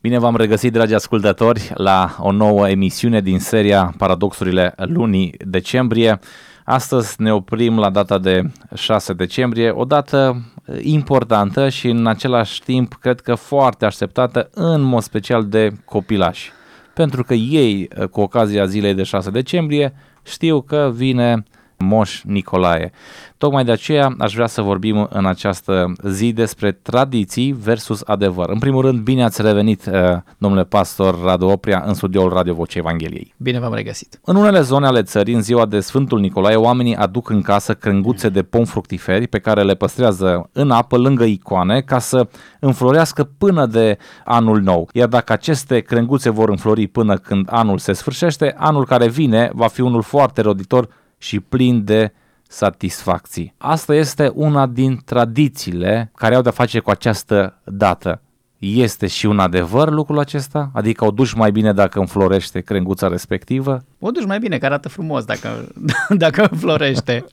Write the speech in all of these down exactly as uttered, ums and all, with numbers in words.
Bine v-am regăsit, dragi ascultători, la o nouă emisiune din seria Paradoxurile lunii decembrie. Astăzi ne oprim la data de șase decembrie, o dată importantă și în același timp cred că foarte așteptată, în mod special de copilași. Pentru că ei, cu ocazia zilei de șase decembrie, știu că vine Moș Nicolae. Tocmai de aceea aș vrea să vorbim în această zi despre tradiții versus adevăr. În primul rând, bine ați revenit, domnule pastor Radu Oprea, în studioul Radio Vocea Evangheliei. Bine v-am regăsit. În unele zone ale țării, în ziua de Sfântul Nicolae, oamenii aduc în casă crenguțe de pom fructiferi pe care le păstrează în apă lângă icoane ca să înflorească până de anul nou. Iar dacă aceste crenguțe vor înflori până când anul se sfârșește, anul care vine va fi unul foarte roditor și plin de satisfacții. Asta este una din tradițiile care au de-a face cu această dată. Este și un adevăr lucrul acesta? Adică o duci mai bine dacă înflorește crenguța respectivă? O duci mai bine, că arată frumos dacă, dacă înflorește.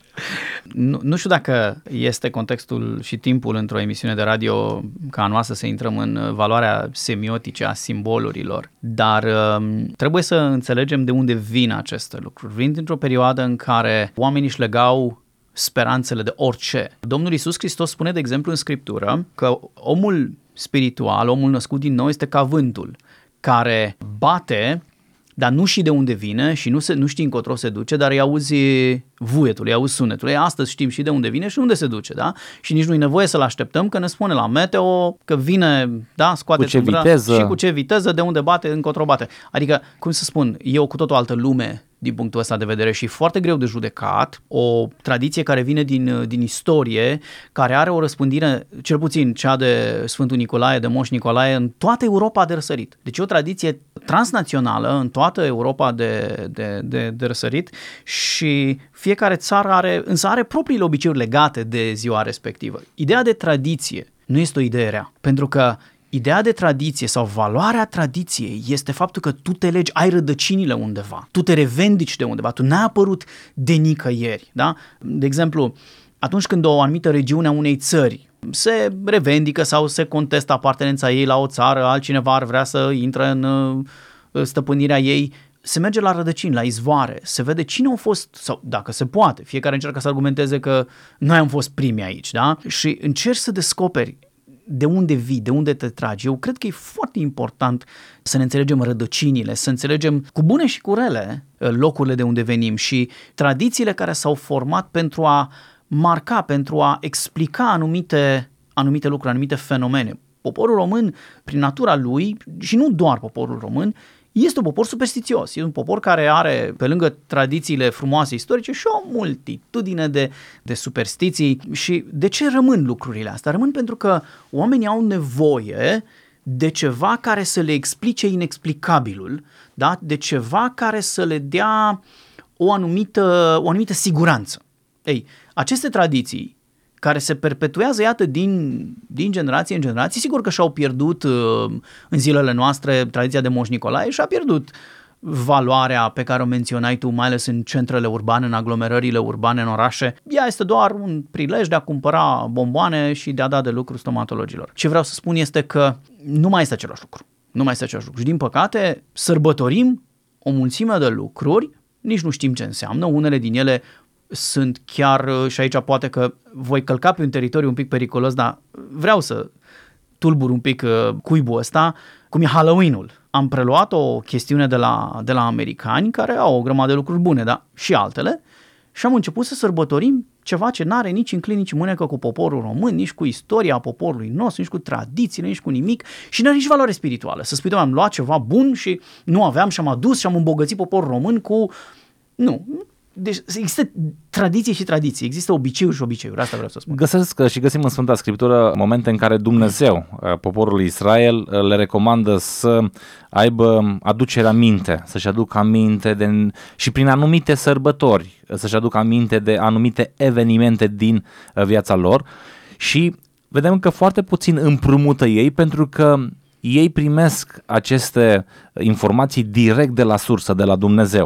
Nu, nu știu dacă este contextul și timpul într-o emisiune de radio ca a noastră să intrăm în valoarea semiotice a simbolurilor, dar um, trebuie să înțelegem de unde vin aceste lucruri. Vin dintr-o perioadă în care oamenii își legau speranțele de orice. Domnul Iisus Hristos spune, de exemplu, în Scriptură că omul spiritual, omul născut din nou, este ca vântul care bate, dar nu știi de unde vine și nu, se, nu știi încotro se duce, dar îi auzi vuietul, îi auzi sunetul. Ei, astăzi știm și de unde vine și unde se duce, da? Și nici nu-i nevoie să-l așteptăm, că ne spune la meteo că vine, da, scoate cu ce tundra viteză și cu ce viteză, de unde bate, încotro bate. Adică, cum să spun, e o cu tot o altă lume din punctul ăsta de vedere și foarte greu de judecat, o tradiție care vine din, din istorie, care are o răspândire, cel puțin cea de Sfântul Nicolae, de Moș Nicolae, în toată Europa de răsărit. Deci e o tradiție transnațională în toată Europa de, de, de, de răsărit și fiecare țară are, însă are propriile obiceiuri legate de ziua respectivă. Ideea de tradiție nu este o idee rea, pentru că ideea de tradiție sau valoarea tradiției este faptul că tu te legi, ai rădăcinile undeva, tu te revendici de undeva, tu n-ai apărut de nicăieri. Da? De exemplu, atunci când o anumită regiune a unei țări se revendică sau se contestă apartenența ei la o țară, altcineva ar vrea să intre în stăpânirea ei, se merge la rădăcini, la izvoare, se vede cine au fost, sau dacă se poate, fiecare încearcă să argumenteze că noi am fost primii aici, da? Și încerci să descoperi de unde vii, de unde te tragi. Eu cred că e foarte important să ne înțelegem rădăcinile, să înțelegem cu bune și cu rele locurile de unde venim și tradițiile care s-au format pentru a marca, pentru a explica anumite, anumite lucruri, anumite fenomene. Poporul român, prin natura lui, și nu doar poporul român, este un popor superstițios, e un popor care are, pe lângă tradițiile frumoase istorice, și o multitudine de, de superstiții. Și de ce rămân lucrurile astea? Rămân pentru că oamenii au nevoie de ceva care să le explice inexplicabilul, da? De ceva care să le dea o anumită, o anumită siguranță. Ei, aceste tradiții care se perpetuează, iată, din, din generație în generație, sigur că și-au pierdut în zilele noastre tradiția de Moș Nicolae și-a pierdut valoarea pe care o menționai tu, mai ales în centrele urbane, în aglomerările urbane, în orașe. Ea este doar un prilej de a cumpăra bomboane și de a da de lucru stomatologilor. Ce vreau să spun este că nu mai este același lucru. Nu mai este același lucru. Și din păcate sărbătorim o mulțime de lucruri, nici nu știm ce înseamnă, unele din ele sunt chiar, și aici poate că voi călca pe un teritoriu un pic periculos, dar vreau să tulbur un pic cuibul ăsta, cum e Halloween-ul. Am preluat o chestiune de la, de la americani care au o grămadă de lucruri bune, dar și altele, și am început să sărbătorim ceva ce n-are nici în clin, nici mânecă cu poporul român, nici cu istoria poporului nostru, nici cu tradițiile, nici cu nimic și n-are nici valoare spirituală. Să spui, am luat ceva bun și nu aveam și am adus și am îmbogățit poporul român cu... Nu, deci există tradiție și tradiție, există obiceiuri și obiceiuri, asta vreau să spun. Găsesc și găsim în Sfânta Scriptură momente în care Dumnezeu, poporul Israel, le recomandă să aibă aducerea minte, să-și aducă aminte de, și prin anumite sărbători, să-și aducă aminte de anumite evenimente din viața lor și vedem că foarte puțin împrumută ei pentru că ei primesc aceste informații direct de la sursă, de la Dumnezeu.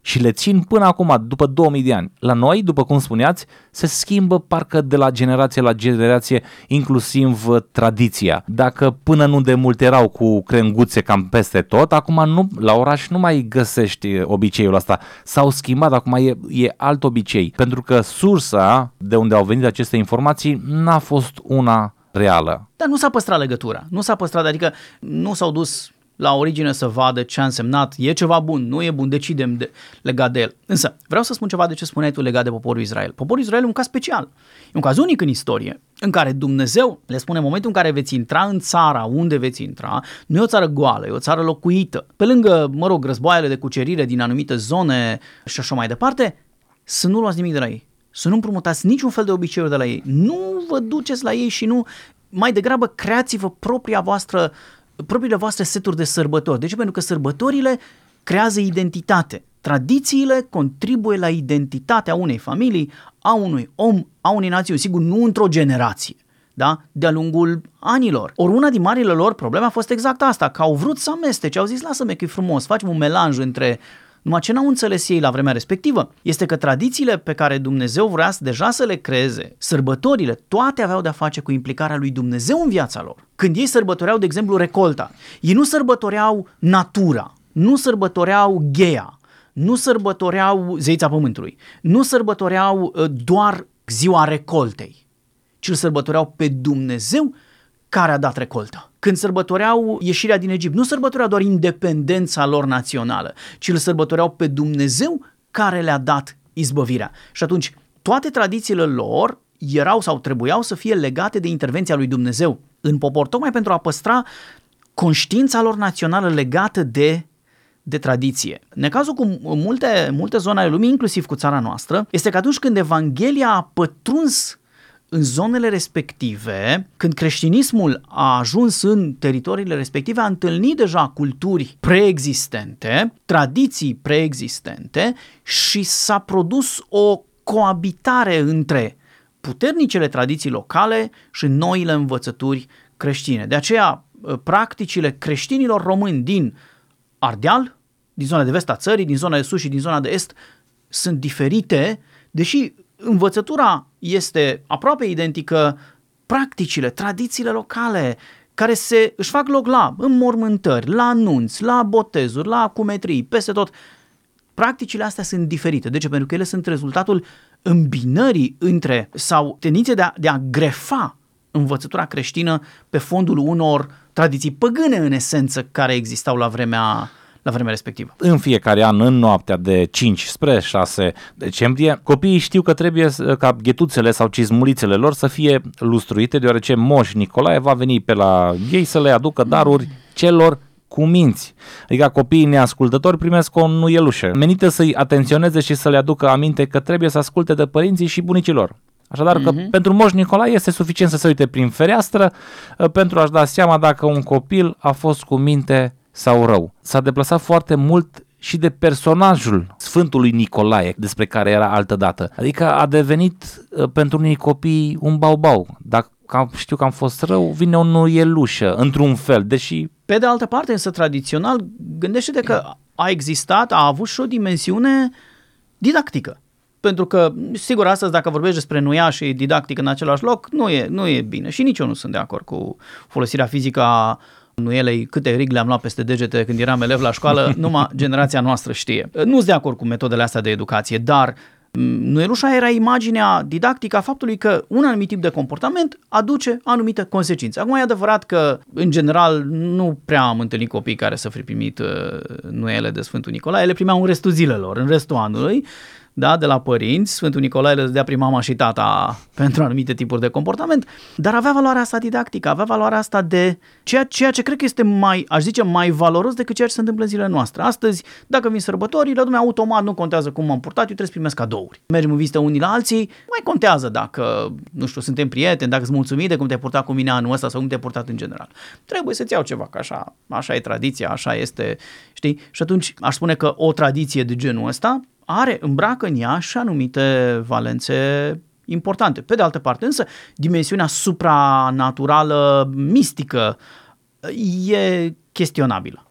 și le țin până acum, după două mii de ani. La noi, după cum spuneați, se schimbă parcă de la generație la generație, inclusiv tradiția. Dacă până nu de mult erau cu crenguțe cam peste tot, acum nu, la oraș nu mai găsești obiceiul ăsta. S-au schimbat, acum e, e alt obicei, pentru că sursa de unde au venit aceste informații n-a fost una reală. Dar nu s-a păstrat legătura, nu s-a păstrat, adică nu s-au dus la origine să vadă ce a însemnat, e ceva bun, nu e bun, decidem de, legat de el. Însă, vreau să spun ceva de ce spuneai tu legat de poporul Israel. Poporul Israel e un caz special, e un caz unic în istorie, în care Dumnezeu le spune în momentul în care veți intra în țara unde veți intra, nu e o țară goală, e o țară locuită. Pe lângă, mă rog, războaiele de cucerire din anumite zone și așa mai departe, să nu luați nimic de la ei, să nu împrumutați niciun fel de obiceiuri de la ei, nu vă duceți la ei și nu, mai degrabă creați-vă propria voastră propriile voastre seturi de sărbători. De ce? Pentru că sărbătorile creează identitate. Tradițiile contribuie la identitatea unei familii, a unui om, a unei națiuni. Sigur, nu într-o generație, da? De-a lungul anilor. Ori una din marile lor probleme a fost exact asta, că au vrut să amestece, au zis, lasă-mă că e frumos, facem un melanj între... Numai ce n-au înțeles ei la vremea respectivă este că tradițiile pe care Dumnezeu vrea deja să le creeze, sărbătorile, toate aveau de-a face cu implicarea lui Dumnezeu în viața lor. Când ei sărbătoreau, de exemplu, recolta, ei nu sărbătoreau natura, nu sărbătoreau Gheea, nu sărbătoreau zeița pământului, nu sărbătoreau doar ziua recoltei, ci îl sărbătoreau pe Dumnezeu care a dat recolta. Când sărbătoreau ieșirea din Egipt, nu sărbătoreau doar independența lor națională, ci îl sărbătoreau pe Dumnezeu care le-a dat izbăvirea. Și atunci, toate tradițiile lor erau sau trebuiau să fie legate de intervenția lui Dumnezeu în popor, tocmai pentru a păstra conștiința lor națională legată de, de tradiție. Necazul cu multe, multe zone ale lumii, inclusiv cu țara noastră, este că atunci când Evanghelia a pătruns în zonele respective, când creștinismul a ajuns în teritoriile respective, a întâlnit deja culturi preexistente, tradiții preexistente și s-a produs o coabitare între puternicele tradiții locale și noile învățături creștine. De aceea, practicile creștinilor români din Ardeal, din zona de vest a țării, din zona de sus și din zona de est, sunt diferite, deși învățătura este aproape identică, practicile, tradițiile locale, care se, își fac loc la înmormântări, la anunți, la botezuri, la acumetrii, peste tot. Practicile astea sunt diferite. De ce? Pentru că ele sunt rezultatul îmbinării între, sau tendințe de a, de a grefa învățătura creștină pe fondul unor tradiții păgâne, în esență, care existau la vremea la vremea respectivă. În fiecare an, în noaptea de cinci spre șase decembrie, copiii știu că trebuie ca ghetuțele sau cizmulițele lor să fie lustruite, deoarece Moș Nicolae va veni pe la ei să le aducă daruri celor cu minți. Adică copiii neascultători primesc o nuielușă menită să-i atenționeze și să le aducă aminte că trebuie să asculte de părinții și bunicii lor. Așadar că uh-huh. pentru Moș Nicolae este suficient să se uite prin fereastră pentru a-și da seama dacă un copil a fost cu minte sau rău. S-a deplasat foarte mult și de personajul Sfântului Nicolae, despre care era altădată. Adică a devenit pentru unii copii un baubau. Dacă știu că am fost rău, vine o nuielușă, într-un fel, deși... Pe de altă parte, însă, tradițional, gândește-te că a existat, a avut și o dimensiune didactică. Pentru că, sigur, astăzi, dacă vorbești despre nuia și didactică în același loc, nu e, nu e bine. Și nici eu nu sunt de acord cu folosirea fizică a nuielei, câte rigle am luat peste degete când eram elev la școală, numai generația noastră știe. Nu sunt de acord cu metodele astea de educație, dar nuielușa era imaginea didactică a faptului că un anumit tip de comportament aduce anumite consecințe. Acum e adevărat că, în general, nu prea am întâlnit copii care să fi primit nuiele de Sfântul Nicolae, le primeau în restul zilelor, în restul anului, da, de la părinți. Sfântul Nicolae le dădea prin mama și tata pentru anumite tipuri de comportament, dar avea valoarea asta didactică, avea valoarea asta de ceea, ceea ce cred că este mai, aș zice, mai valoros decât ceea ce se întâmplă în zilele noastre. Astăzi, dacă vin sărbătorile, lumea automat nu contează cum m-am purtat, eu trebuie să primesc cadouri. Mergem în vizită unii la alții, nu mai contează dacă, nu știu, suntem prieteni, dacă sunt mulțumit de cum te-ai purtat cu mine anul ăsta sau cum te-ai purtat în general. Trebuie să-ți iau ceva, că așa, așa e tradiția, așa este, știi? Și atunci aș spune că o tradiție de genul ăsta are, îmbracă în ea și anumite valențe importante. Pe de altă parte, însă, dimensiunea supranaturală, mistică, e chestionabilă.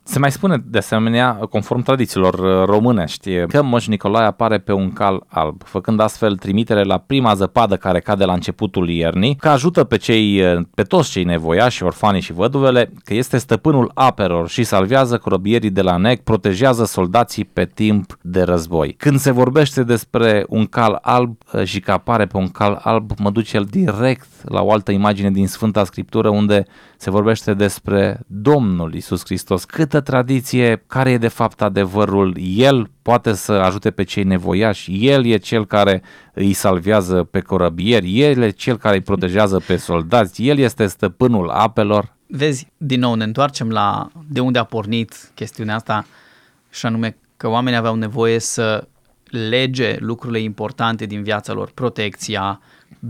Se mai spune de asemenea, conform tradițiilor românești, că Moș Nicolae apare pe un cal alb, făcând astfel trimitere la prima zăpadă care cade la începutul iernii, că ajută pe, cei, pe toți cei nevoiași, orfanii și văduvele, că este stăpânul apelor și salvează corăbierii de la nec, protejează soldații pe timp de război. Când se vorbește despre un cal alb și că apare pe un cal alb, mă duce el direct la o altă imagine din Sfânta Scriptură unde se vorbește despre Domnul Iisus Hristos. Câtă tradiție, care e de fapt adevărul? El poate să ajute pe cei nevoiași, El e cel care îi salvează pe corăbieri, El e cel care îi protejează pe soldați, El este stăpânul apelor. Vezi, din nou ne întoarcem la de unde a pornit chestiunea asta, și anume că oamenii aveau nevoie să lege lucrurile importante din viața lor, protecția,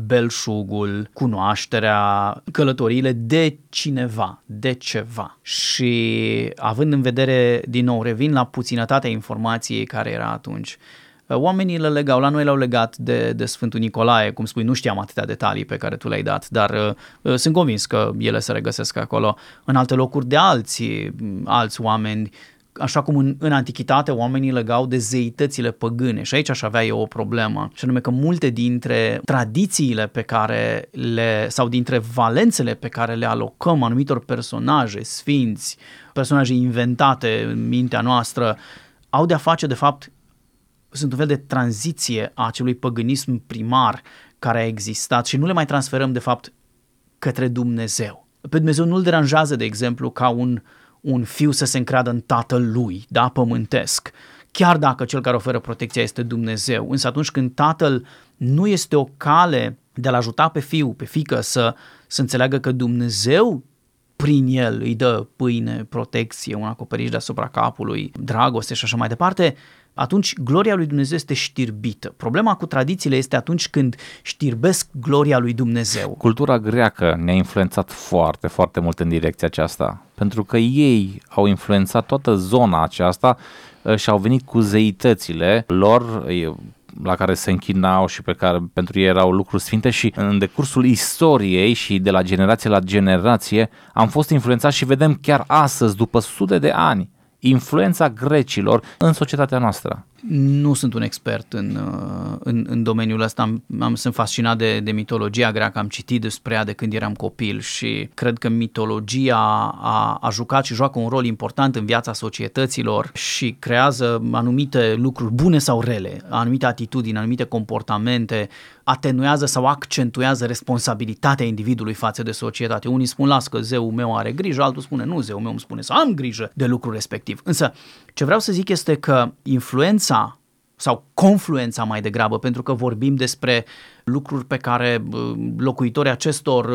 belșugul, cunoașterea, călătoriile de cineva, de ceva. Și având în vedere, din nou, revin la puținătatea informației care era atunci, oamenii le legau, la noi le-au legat de, de Sfântul Nicolae, cum spui, nu știam atâtea detalii pe care tu le-ai dat, dar uh, sunt convins că ele se regăsesc acolo, în alte locuri de alții, alți oameni, așa cum în, în antichitate oamenii legau de zeitățile păgâne și aici aș avea eu o problemă, și anume că multe dintre tradițiile pe care le, sau dintre valențele pe care le alocăm anumitor personaje sfinți, personaje inventate în mintea noastră, au de-a face de fapt, sunt un fel de tranziție a acelui păgânism primar care a existat și nu le mai transferăm de fapt către Dumnezeu. Pe Dumnezeu nu-l deranjează, de exemplu, ca un un fiu să se încreadă în tatăl lui, da, pământesc, chiar dacă cel care oferă protecția este Dumnezeu. Însă atunci când tatăl nu este o cale de a-l ajuta pe fiu, pe fiică să, să înțeleagă că Dumnezeu prin el îi dă pâine, protecție, un acoperiș deasupra capului, dragoste și așa mai departe, atunci gloria lui Dumnezeu este știrbită. Problema cu tradițiile este atunci când știrbesc gloria lui Dumnezeu. Cultura greacă ne-a influențat foarte, foarte mult în direcția aceasta, pentru că ei au influențat toată zona aceasta și au venit cu zeitățile lor la care se închinau și pe care pentru ei erau lucruri sfinte, și în decursul istoriei și de la generație la generație am fost influențați și vedem chiar astăzi, după sute de ani, influența grecilor în societatea noastră. Nu sunt un expert în, în, în domeniul ăsta, am, am, sunt fascinat de, de mitologia greacă, am citit despre ea de când eram copil și cred că mitologia a, a jucat și joacă un rol important în viața societăților și creează anumite lucruri bune sau rele, anumite atitudini, anumite comportamente, atenuează sau accentuează responsabilitatea individului față de societate. Unii spun, las că zeul meu are grijă, altul spune, nu, zeul meu îmi spune să am grijă de lucrul respectiv. Însă, ce vreau să zic este că influența sau confluența mai degrabă, pentru că vorbim despre lucruri pe care locuitorii acestor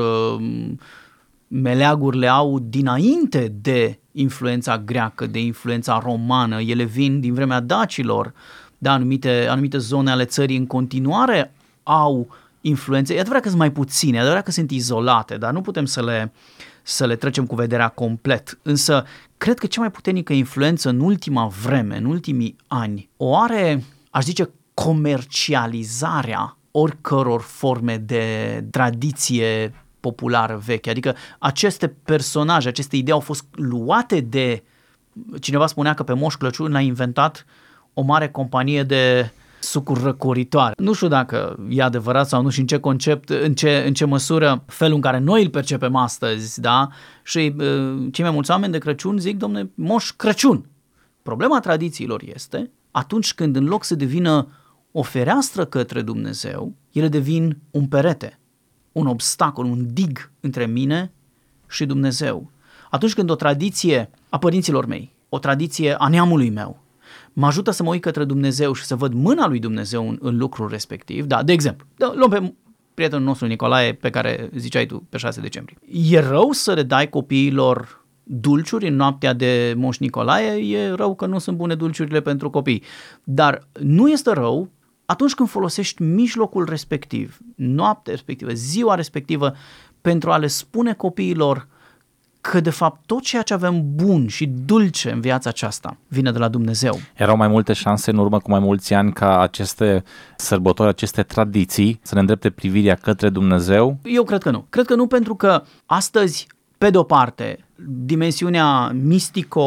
meleaguri le au dinainte de influența greacă, de influența romană, ele vin din vremea dacilor, da, anumite, anumite zone ale țării în continuare au influențe, e adevărat că sunt mai puține, e adevărat că sunt izolate, dar nu putem să le, să le trecem cu vederea complet, însă cred că cea mai puternică influență în ultima vreme, în ultimii ani, o are, aș zice, comercializarea oricăror forme de tradiție populară veche, adică aceste personaje, aceste idei au fost luate de, cineva spunea că pe Moș Crăciun l-a inventat o mare companie de sucuri răcoritoare. Nu știu dacă e adevărat sau nu și în ce concept, în ce, în ce măsură felul în care noi îl percepem astăzi, da? Și uh, cei mai mulți oameni de Crăciun zic, domne, Moș Crăciun. Problema tradițiilor este atunci când în loc să devină o fereastră către Dumnezeu, ele devin un perete, un obstacol, un dig între mine și Dumnezeu. Atunci când o tradiție a părinților mei, o tradiție a neamului meu, mă ajută să mă uit către Dumnezeu și să văd mâna lui Dumnezeu în, în lucrul respectiv. Da, de exemplu, da, luăm pe prietenul nostru Nicolae, pe care ziceai tu pe șase decembrie. E rău să le dai copiilor dulciuri în noaptea de Moș Nicolae? E rău că nu sunt bune dulciurile pentru copii. Dar nu este rău atunci când folosești mijlocul respectiv, noaptea respectivă, ziua respectivă, pentru a le spune copiilor că de fapt tot ceea ce avem bun și dulce în viața aceasta vine de la Dumnezeu. Erau mai multe șanse în urmă cu mai mulți ani ca aceste sărbători, aceste tradiții să ne îndrepte privirea către Dumnezeu? Eu cred că nu. Cred că nu, pentru că astăzi pe de-o parte, dimensiunea mistico,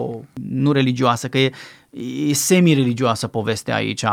nu religioasă, că e, e semi-religioasă povestea aici,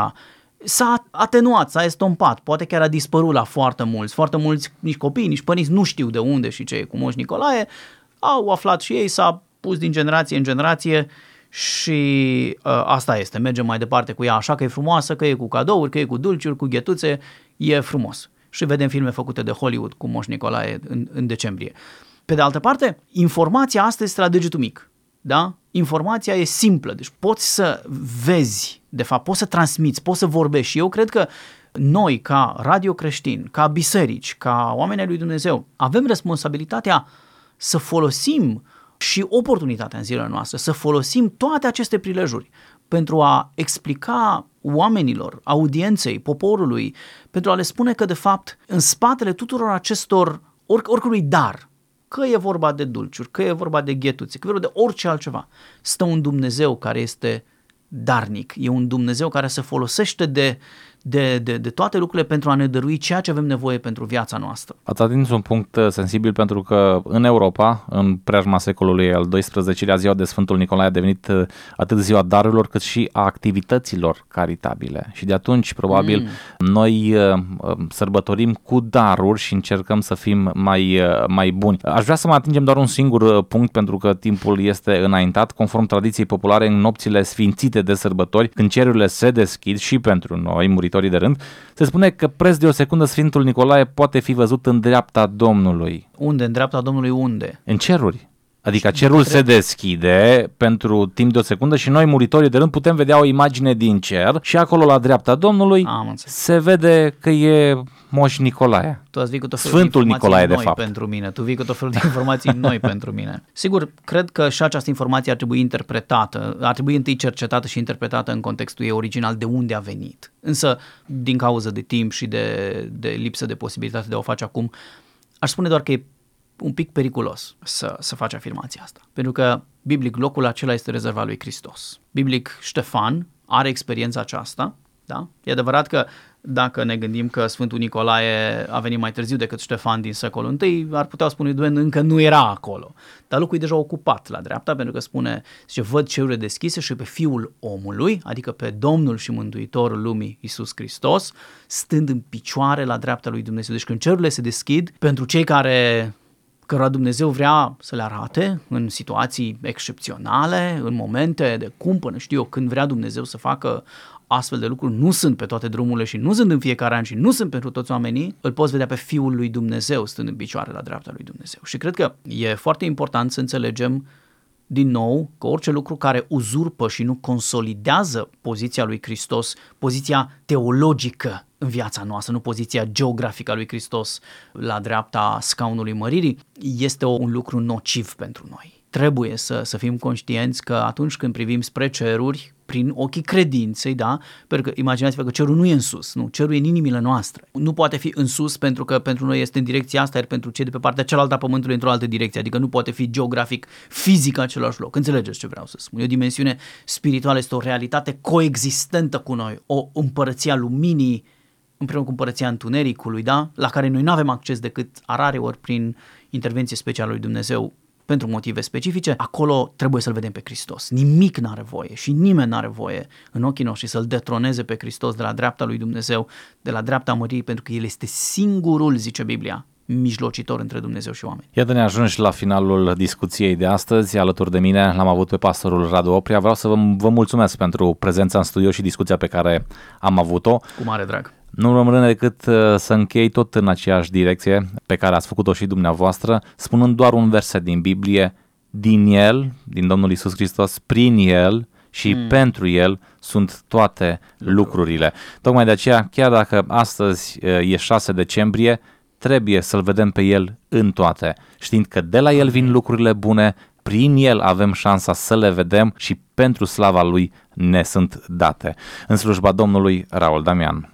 s-a atenuat, s-a estompat, poate chiar a dispărut la foarte mulți. Foarte mulți, nici copii, nici părinți nu știu de unde și ce e cu Moș Nicolae, au aflat și ei, s-a pus din generație în generație și uh, asta este, mergem mai departe cu ea, așa că e frumoasă, că e cu cadouri, că e cu dulciuri, cu ghetuțe, e frumos. Și vedem filme făcute de Hollywood cu Moș Nicolae în, în decembrie. Pe de altă parte, informația astăzi este la degetul mic, da? Informația e simplă, deci poți să vezi, de fapt, poți să transmiți, poți să vorbești și eu cred că noi, ca radio creștini, ca biserici, ca oameni ai lui Dumnezeu, avem responsabilitatea să folosim și oportunitatea în zilele noastre, să folosim toate aceste prilejuri pentru a explica oamenilor, audienței, poporului, pentru a le spune că, de fapt, în spatele tuturor acestor, oric- oricărui dar, că e vorba de dulciuri, că e vorba de ghetuțe, că e vorba de orice altceva, stă un Dumnezeu care este darnic, e un Dumnezeu care se folosește de, de, de, de toate lucrurile pentru a ne dărui ceea ce avem nevoie pentru viața noastră. Ați atins un punct sensibil pentru că în Europa, în preajma secolului al doisprezecelea, ziua de Sfântul Nicolae a devenit atât ziua darurilor cât și a activităților caritabile. Și de atunci, probabil, mm. noi sărbătorim cu daruri și încercăm să fim mai, mai buni. Aș vrea să mai atingem doar un singur punct pentru că timpul este înaintat. Conform tradiției populare, în nopțile sfințite de sărbători, când cerurile se deschid și pentru noi, muritorii de rând, se spune că preț de o secundă Sfântul Nicolae poate fi văzut în dreapta Domnului. Unde? În dreapta Domnului unde? În ceruri. Adică cerul se deschide pentru timp de o secundă și noi, muritorii de rând, putem vedea o imagine din cer și acolo la dreapta Domnului se vede că e Moș Nicolae. Tu ați vii cu tot felul Sfântul de Nicolae, noi de fapt. pentru mine. Tu vii cu tot felul de informații noi pentru mine. Sigur, cred că și această informație ar trebui interpretată, ar trebui întâi cercetată și interpretată în contextul ei original, de unde a venit. Însă, din cauza de timp și de, de lipsă de posibilitate de a o face acum, aș spune doar că e un pic periculos să, să faci afirmația asta. Pentru că, biblic, locul acela este rezervat lui Hristos. Biblic, Ștefan are experiența aceasta, da? E adevărat că dacă ne gândim că Sfântul Nicolae a venit mai târziu decât Ștefan din secolul întâi, ar putea spune, Doamne, încă nu era acolo. Dar locul e deja ocupat la dreapta, pentru că spune, zice, văd cerurile deschise și pe Fiul omului, adică pe Domnul și Mântuitorul lumii, Iisus Hristos, stând în picioare la dreapta lui Dumnezeu. Deci când cerurile se deschid, pentru cei care... cărora Dumnezeu vrea să le arate în situații excepționale, în momente de cumpănă, știu eu, când vrea Dumnezeu să facă astfel de lucruri, nu sunt pe toate drumurile și nu sunt în fiecare an și nu sunt pentru toți oamenii, îl poți vedea pe Fiul lui Dumnezeu stând în picioare la dreapta lui Dumnezeu. Și cred că e foarte important să înțelegem din nou că orice lucru care uzurpă și nu consolidează poziția lui Hristos, poziția teologică în viața noastră, nu poziția geografică a lui Hristos la dreapta scaunului măririi, este un lucru nociv pentru noi. Trebuie să, să fim conștienți că atunci când privim spre ceruri, prin ochii credinței, da? Pentru că imaginați-vă că cerul nu e în sus, nu, cerul e în inimile noastre. Nu poate fi în sus pentru că pentru noi este în direcția asta, iar pentru cei de pe partea cealaltă a pământului într-o altă direcție, adică nu poate fi geografic, fizic același loc. Înțelegeți ce vreau să spun? E o dimensiune spirituală, este o realitate coexistentă cu noi, o împărăție a luminii împreună cu împărăția întunericului, da? La care noi nu avem acces decât a rare ori prin intervenție specială lui Dumnezeu pentru motive specifice. Acolo trebuie să-L vedem pe Hristos. Nimic n-are voie și nimeni n-are voie în ochii noștri să-L detroneze pe Hristos de la dreapta lui Dumnezeu, de la dreapta măririi, pentru că El este singurul, zice Biblia, mijlocitor între Dumnezeu și oameni. Iată, ne ajungi la finalul discuției de astăzi. Alături de mine l-am avut pe pastorul Radu Oprea. Vreau să vă, vă mulțumesc pentru prezența în studio și discuția pe care am avut-o. Cu mare drag. Nu rămâne decât să închei tot în aceeași direcție pe care ați făcut-o și dumneavoastră, spunând doar un verset din Biblie: din El, din Domnul Iisus Hristos, prin El și mm. pentru El sunt toate lucrurile. Tocmai de aceea, chiar dacă astăzi e șase decembrie, trebuie să-L vedem pe El în toate, știind că de la El vin lucrurile bune, prin El avem șansa să le vedem și pentru slava Lui ne sunt date. În slujba Domnului, Raul Damian.